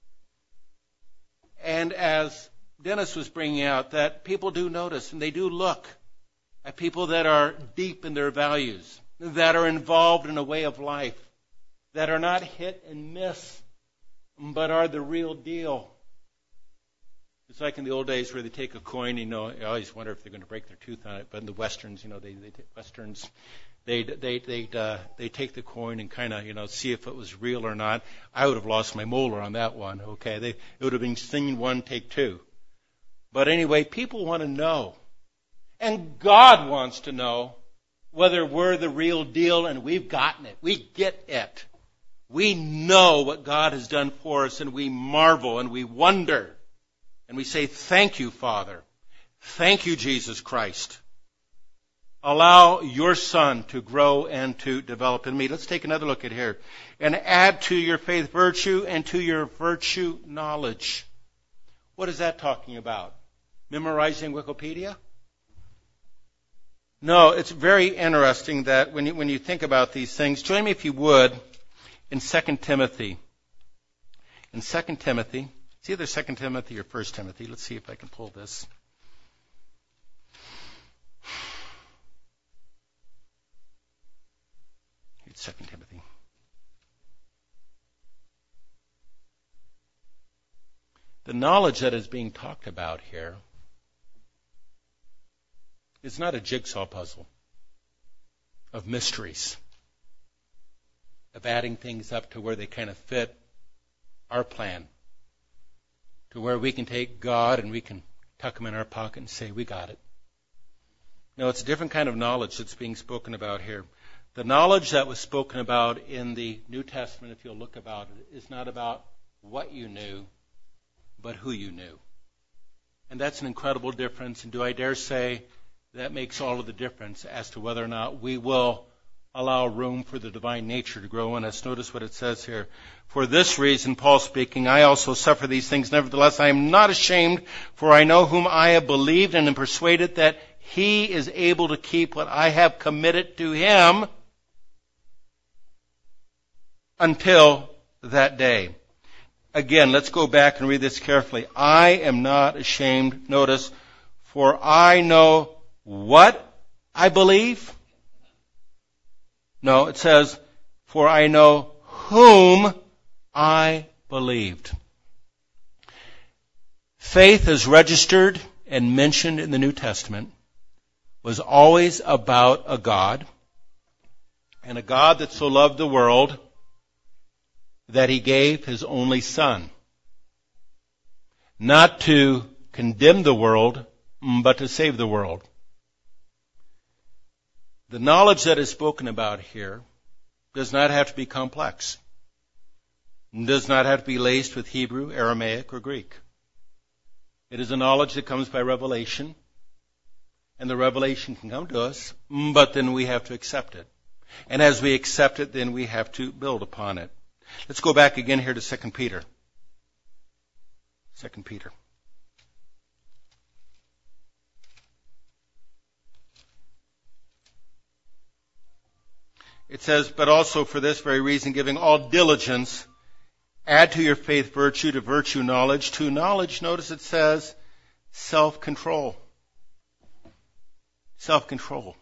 And as Dennis was bringing out, that people do notice and they do look at people that are deep in their values, that are involved in a way of life, that are not hit and miss, but are the real deal. It's like in the old days where they take a coin, you know, I always wonder if they're going to break their tooth on it, but in the Westerns, you know, they, they take Westerns, they they they uh, they take the coin and kind of, you know, see if it was real or not. I would have lost my molar on that one. Okay, they, it would have been scene one, take two. But anyway, people want to know, and God wants to know whether we're the real deal, and we've gotten it. We get it. We know what God has done for us, and we marvel and we wonder, and we say, "Thank you, Father. Thank you, Jesus Christ. Allow your Son to grow and to develop in me." Let's take another look at here. And add to your faith virtue, and to your virtue knowledge. What is that talking about? Memorizing Wikipedia? No, it's very interesting that when you, when you think about these things, join me if you would in Second Timothy. In Second Timothy, it's either Second Timothy or First Timothy. Let's see if I can pull this. It's Second Timothy. The knowledge that is being talked about here is not a jigsaw puzzle of mysteries, of adding things up to where they kind of fit our plan. to where we can take God and we can tuck him in our pocket and say, we got it. No, it's a different kind of knowledge that's being spoken about here. The knowledge that was spoken about in the New Testament, if you'll look about it, is not about what you knew, but who you knew. And that's an incredible difference. And do I dare say that makes all of the difference as to whether or not we will allow room for the divine nature to grow in us. Notice what it says here. For this reason, Paul speaking, I also suffer these things. Nevertheless, I am not ashamed, for I know whom I have believed and am persuaded that he is able to keep what I have committed to him until that day. Again, let's go back and read this carefully. I am not ashamed, notice, for I know what I believe. No, it says, for I know whom I believed. Faith as registered and mentioned in the New Testament was always about a God, and a God that so loved the world that he gave his only Son, not to condemn the world, but to save the world. The knowledge that is spoken about here does not have to be complex. It does not have to be laced with Hebrew, Aramaic, or Greek. It is a knowledge that comes by revelation, and the revelation can come to us, but then we have to accept it. And as we accept it, then we have to build upon it. Let's go back again here to Second Peter. Second Peter. It says, but also for this very reason, giving all diligence, add to your faith virtue, to virtue knowledge, to knowledge, notice it says, self-control. Self-control.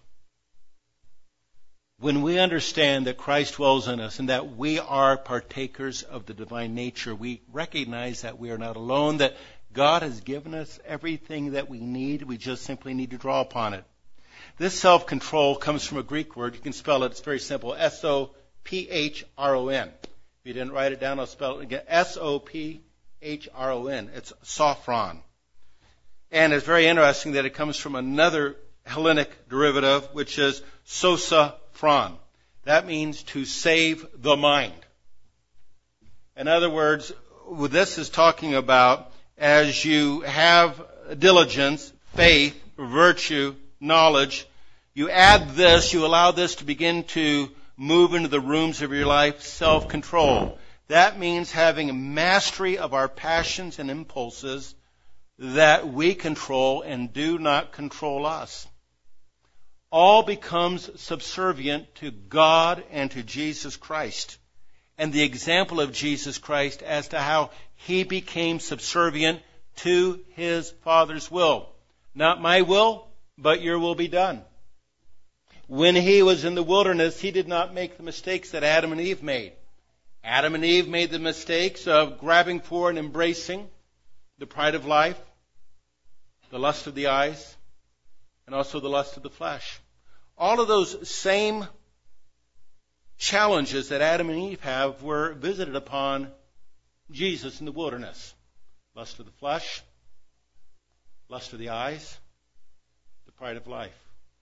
When we understand that Christ dwells in us and that we are partakers of the divine nature, we recognize that we are not alone, that God has given us everything that we need. We just simply need to draw upon it. This self-control comes from a Greek word. You can spell it. It's very simple. S O P H R O N. If you didn't write it down, I'll spell it again. S O P H R O N. It's sophron. And it's very interesting that it comes from another Hellenic derivative, which is sosaphron. That means to save the mind. In other words, this is talking about as you have diligence, faith, virtue, knowledge, you add this, you allow this to begin to move into the rooms of your life, self-control. That means having mastery of our passions and impulses that we control and do not control us. All becomes subservient to God and to Jesus Christ. And the example of Jesus Christ as to how he became subservient to his Father's will. Not my will, but your will be done. When he was in the wilderness, he did not make the mistakes that Adam and Eve made. Adam and Eve made the mistakes of grabbing for and embracing the pride of life, the lust of the eyes, and also the lust of the flesh. All of those same challenges that Adam and Eve have were visited upon Jesus in the wilderness. Lust of the flesh, lust of the eyes, the pride of life.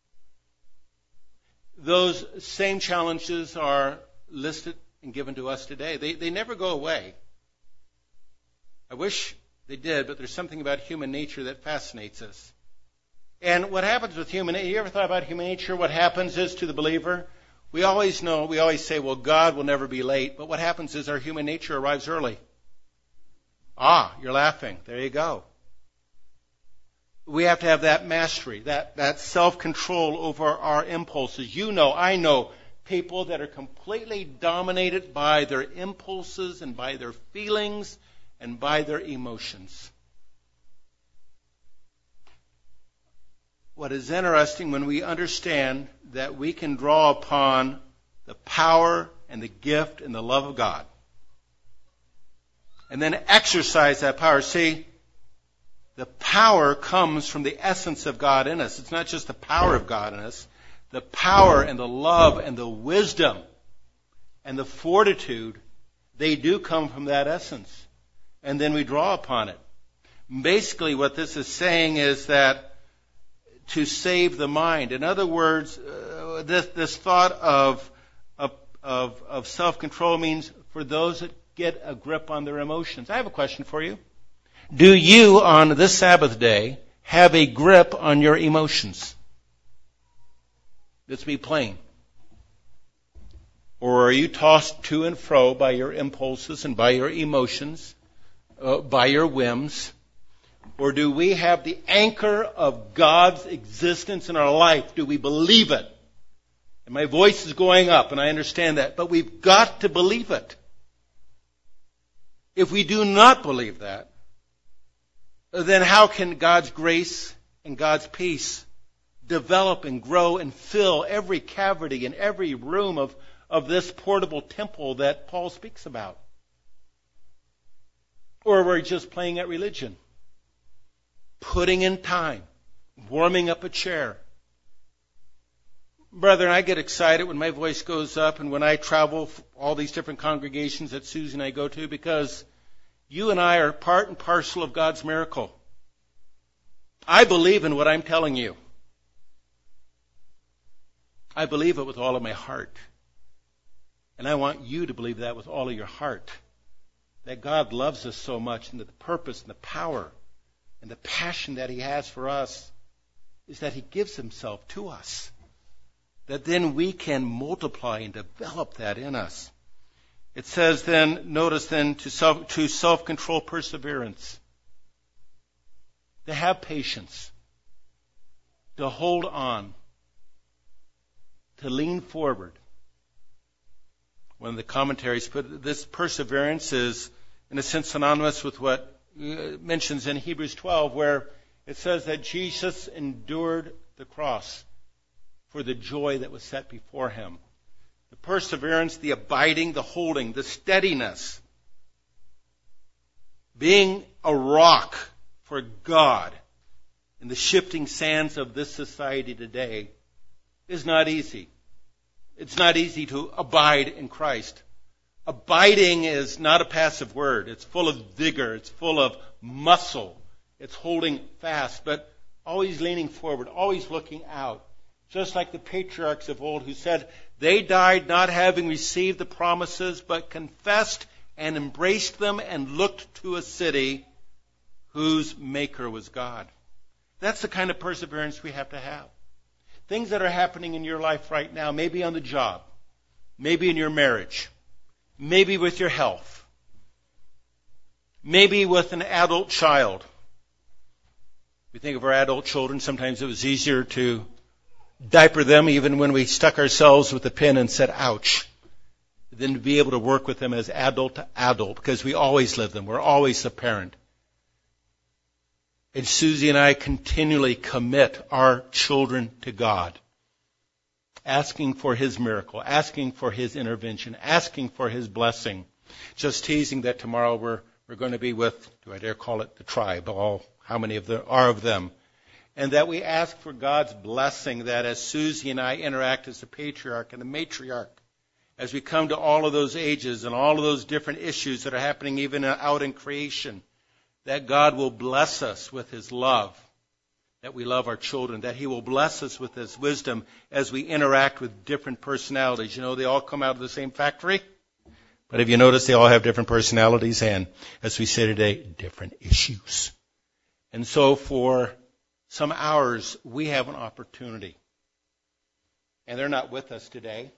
Those same challenges are listed and given to us today. They, they never go away. I wish they did, but there's something about human nature that fascinates us. And what happens with human nature, you ever thought about human nature? What happens is to the believer, we always know, we always say, well, God will never be late. But what happens is our human nature arrives early. Ah, you're laughing. There you go. We have to have that mastery, that, that self-control over our impulses. You know, I know people that are completely dominated by their impulses and by their feelings and by their emotions. What is interesting when we understand that we can draw upon the power and the gift and the love of God and then exercise that power. See, the power comes from the essence of God in us. It's not just the power of God in us. The power and the love and the wisdom and the fortitude, they do come from that essence. And then we draw upon it. Basically, what this is saying is that to save the mind. In other words, uh, this, this thought of, of, of, of self-control means for those that get a grip on their emotions. I have a question for you. Do you, on this Sabbath day, have a grip on your emotions? Let's be plain. Or are you tossed to and fro by your impulses and by your emotions, uh, by your whims? Or do we have the anchor of God's existence in our life? Do we believe it? And my voice is going up, and I understand that, but we've got to believe it. If we do not believe that, then how can God's grace and God's peace develop and grow and fill every cavity and every room of, of this portable temple that Paul speaks about? Or we're just playing at religion, putting in time, warming up a chair. Brethren, I get excited when my voice goes up and when I travel all these different congregations that Susie and I go to, because you and I are part and parcel of God's miracle. I believe in what I'm telling you. I believe it with all of my heart. And I want you to believe that with all of your heart. That God loves us so much, and that the purpose and the power and the passion that He has for us is that He gives Himself to us. That then we can multiply and develop that in us. It says then, notice then, to self, to self-control perseverance. To have patience. To hold on. To lean forward. One of the commentaries put this perseverance is, in a sense, synonymous with what it mentions in Hebrews twelve, where it says that Jesus endured the cross for the joy that was set before Him. The perseverance, the abiding, the holding, the steadiness. Being a rock for God in the shifting sands of this society today is not easy. It's not easy to abide in Christ. Abiding is not a passive word. It's full of vigor. It's full of muscle. It's holding fast, but always leaning forward, always looking out. Just like the patriarchs of old who said they died not having received the promises, but confessed and embraced them and looked to a city whose maker was God. That's the kind of perseverance we have to have. Things that are happening in your life right now, maybe on the job, maybe in your marriage, maybe with your health, maybe with an adult child. We think of our adult children, sometimes it was easier to diaper them even when we stuck ourselves with a pin and said, ouch, than to be able to work with them as adult to adult, because we always live them. We're always the parent. And Susie and I continually commit our children to God, asking for His miracle, asking for His intervention, asking for His blessing. Just teasing that tomorrow we're we're going to be with, do I dare call it the tribe, all how many of there are of them, and that we ask for God's blessing, that as Susie and I interact as the patriarch and the matriarch, as we come to all of those ages and all of those different issues that are happening even out in creation, that God will bless us with His love, that we love our children, that He will bless us with His wisdom as we interact with different personalities. You know, they all come out of the same factory, but have you noticed they all have different personalities and, as we say today, different issues. And so for some hours, we have an opportunity. And they're not with us today,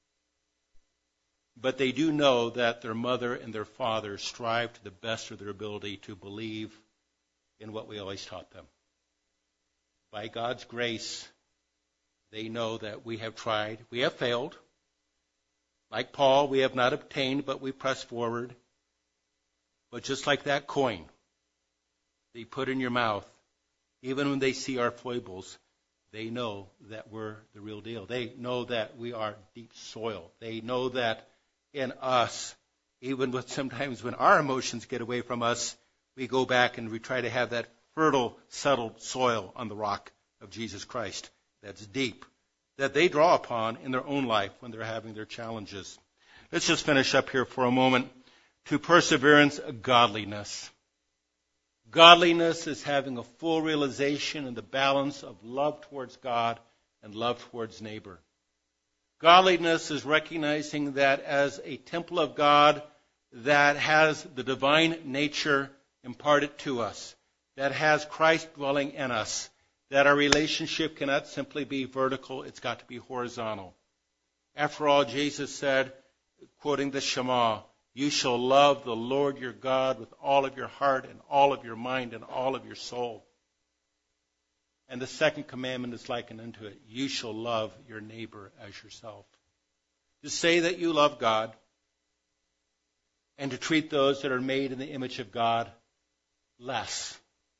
but they do know that their mother and their father strive to the best of their ability to believe in what we always taught them. By God's grace, they know that we have tried, we have failed. Like Paul, we have not obtained, but we press forward. But just like that coin they put in your mouth, even when they see our foibles, they know that we're the real deal. They know that we are deep soil. They know that in us, even with sometimes when our emotions get away from us, we go back and we try to have that fertile, settled soil on the rock of Jesus Christ that's deep, that they draw upon in their own life when they're having their challenges. Let's just finish up here for a moment. To perseverance, godliness. Godliness is having a full realization and the balance of love towards God and love towards neighbor. Godliness is recognizing that as a temple of God that has the divine nature imparted to us, that has Christ dwelling in us, that our relationship cannot simply be vertical, it's got to be horizontal. After all, Jesus said, quoting the Shema, "You shall love the Lord your God with all of your heart and all of your mind and all of your soul." And the second commandment is likened unto it. You shall love your neighbor as yourself. To say that you love God and to treat those that are made in the image of God less.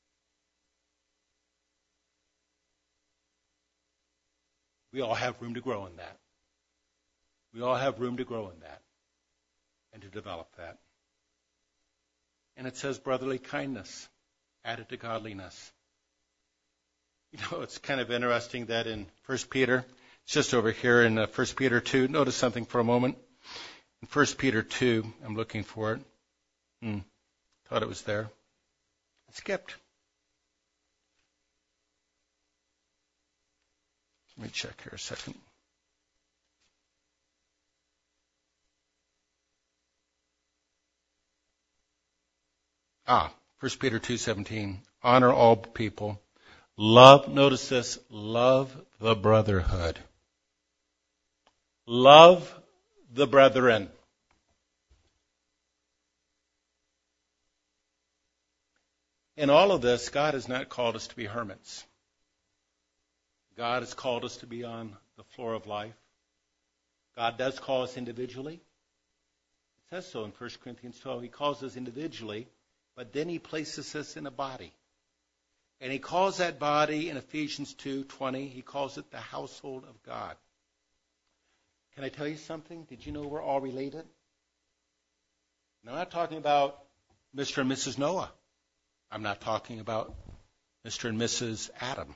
We all have room to grow in that. We all have room to grow in that and to develop that. And it says brotherly kindness added to godliness. You know, it's kind of interesting that in First Peter, it's just over here in First Peter two, notice something for a moment. In First Peter two, I'm looking for it. Hmm, thought it was there. It skipped. Let me check here a second. Ah, First Peter two seventeen. Honor all people. Love, notice this, love the brotherhood. Love the brethren. In all of this, God has not called us to be hermits. God has called us to be on the floor of life. God does call us individually. It says so in First Corinthians twelve. He calls us individually, but then he places us in a body. And he calls that body in Ephesians two twenty, he calls it the household of God. Can I tell you something? Did you know we're all related? Now, I'm not talking about Mister and Missus Noah. I'm not talking about Mister and Missus Adam.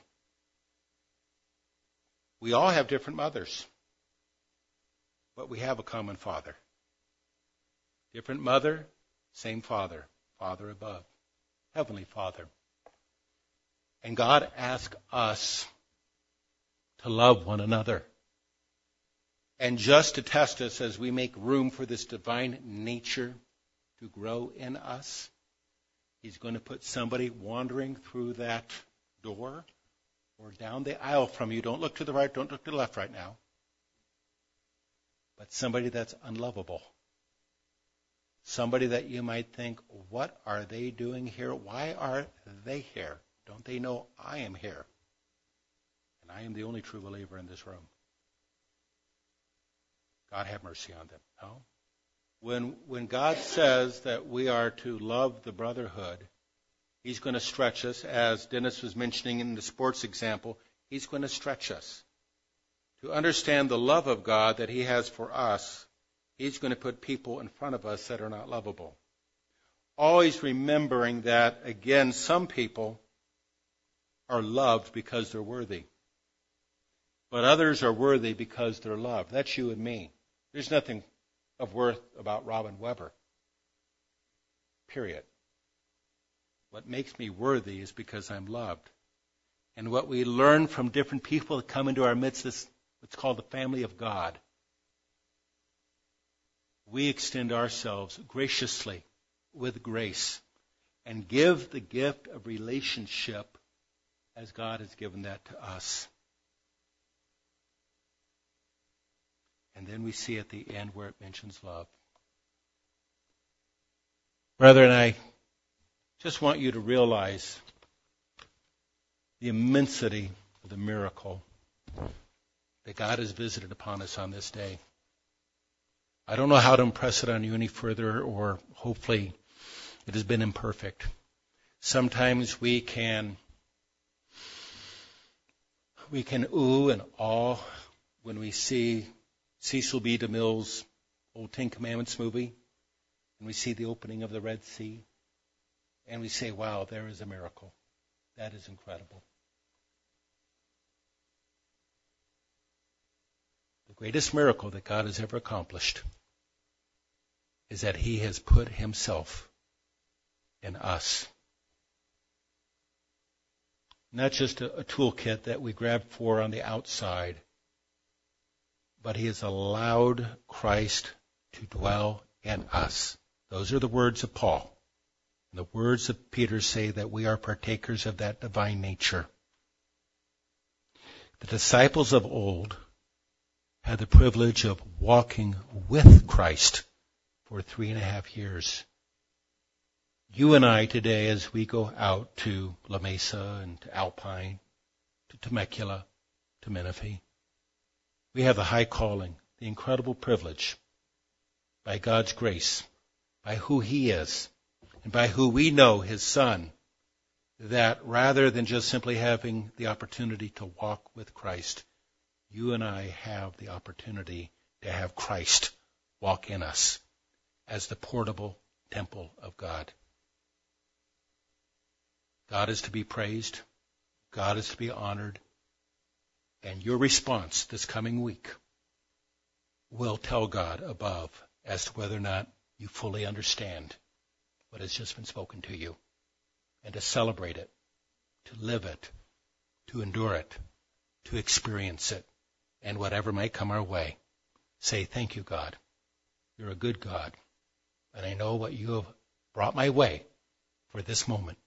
We all have different mothers, but we have a common father. Different mother, same father, Father above, Heavenly Father. And God asks us to love one another. And just to test us as we make room for this divine nature to grow in us, he's going to put somebody wandering through that door or down the aisle from you. Don't look to the right, don't look to the left right now. But somebody that's unlovable. Somebody that you might think, what are they doing here? Why are they here? Don't they know I am here? And I am the only true believer in this room. God have mercy on them. No? When, when God says that we are to love the brotherhood, he's going to stretch us, as Dennis was mentioning in the sports example, he's going to stretch us. To understand the love of God that he has for us, he's going to put people in front of us that are not lovable. Always remembering that, again, some people are loved because they're worthy. But others are worthy because they're loved. That's you and me. There's nothing of worth about Robin Weber. Period. What makes me worthy is because I'm loved. And what we learn from different people that come into our midst is what's called the family of God. We extend ourselves graciously with grace and give the gift of relationship as God has given that to us. And then we see at the end where it mentions love. Brethren, I just want you to realize the immensity of the miracle that God has visited upon us on this day. I don't know how to impress it on you any further, or hopefully it has been imperfect. Sometimes we can we can ooh and awe when we see Cecil B. DeMille's old Ten Commandments movie, and we see the opening of the Red Sea, and we say, wow, there is a miracle. That is incredible. The greatest miracle that God has ever accomplished is that he has put himself in us. not just a, a toolkit that we grab for on the outside, but he has allowed Christ to dwell in us. Those are the words of Paul. And the words of Peter say that we are partakers of that divine nature. The disciples of old had the privilege of walking with Christ for three and a half years. You and I today, as we go out to La Mesa and to Alpine, to Temecula, to Menifee, we have the high calling, the incredible privilege, by God's grace, by who he is, and by who we know, his Son, that rather than just simply having the opportunity to walk with Christ, you and I have the opportunity to have Christ walk in us as the portable temple of God. God is to be praised. God is to be honored. And your response this coming week will tell God above as to whether or not you fully understand what has just been spoken to you, and to celebrate it, to live it, to endure it, to experience it, and whatever might come our way, say, thank you, God. You're a good God, and I know what you have brought my way for this moment.